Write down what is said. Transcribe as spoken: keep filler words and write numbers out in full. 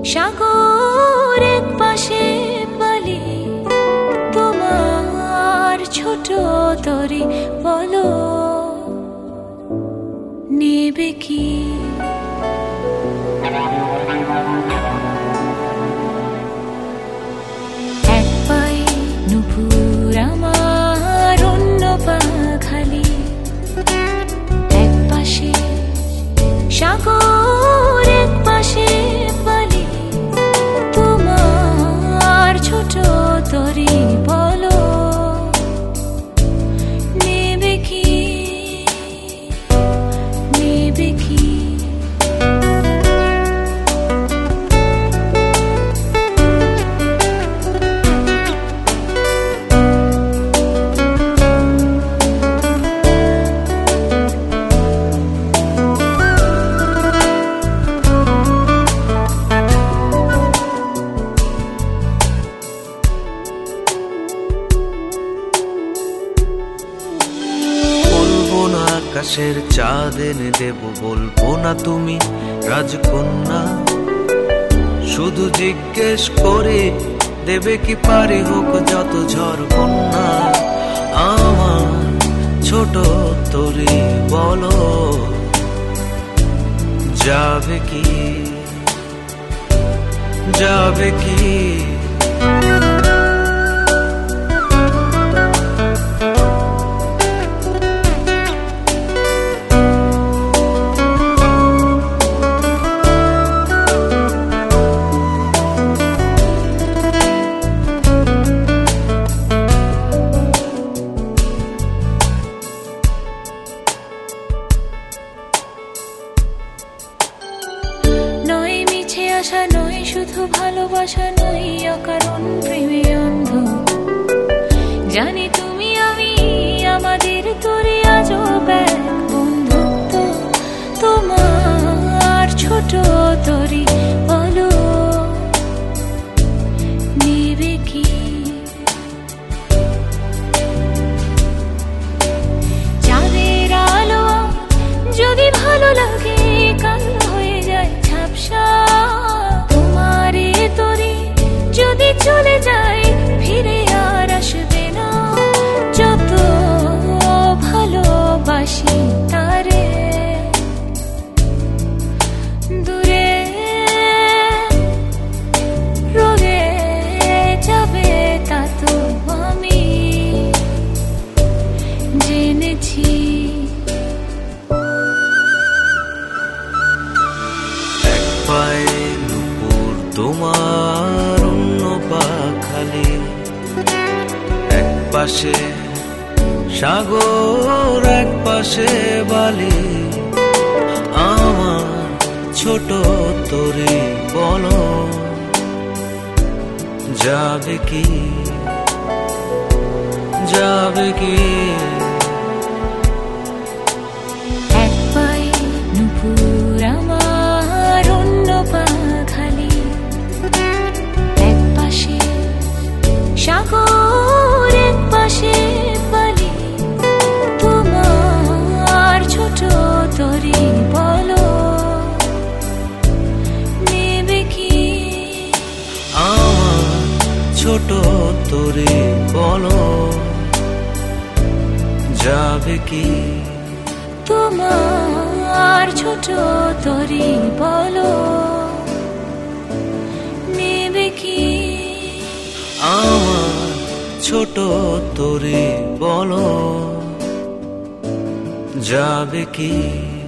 সাগর এক পাশে বালি, তোমার ছোট তরি বলো নেবে কি? এক পায়ে নুপুর আমার, অন্য পা খালি, এক পাশে সাগর এক পাশে বালি, তোমার ছোট তরি বলো নেবে কি, নেবে কি? আকাশের চাঁদ এনে দেব, বলবো না তুমি রাজকন্যা। শুধু জিজ্ঞেস করে দেবে কি পারি হোক যত ঝড় বন্যা। আমার ছোট তরি বলো যাবে কি, যাবে কি? আশা নয় শুধু ভালোবাসা নয়, অকারণ প্রেমে অন্ধ। জানি তুমি আমি আমাদের তরি আজব এক বন্ধুত্ব। তোমার ছোট তরি বলো নেবে কি? চাঁদের আলো যদি ভালো লাগে, কাল হয়ে যায় ঝাপসা। যদি চলে যায় ফিরে আর আসবে না, যত ভালোবাসি তারে দূরে রয়ে যাবে তা তো আমি জেনেছি। এক পায়ে নুপুর তোমার, খালি, এক পাশে সাগর এক পাশে বালি, আমার ছোট তরি বলো যাবে কি, যাবে কি? এক পায়ে নুপুর আমার, অন্য পা খালি, এক পাশে সাগর এক পাশে বালি, তোমার ছোট তরি বলো নেবে কি? আমার ছোট তরি বলো যাবে কি? তোমার ছোট তরি বলো নেবে কি? আমার ছোট তরি বলো যাবে কি?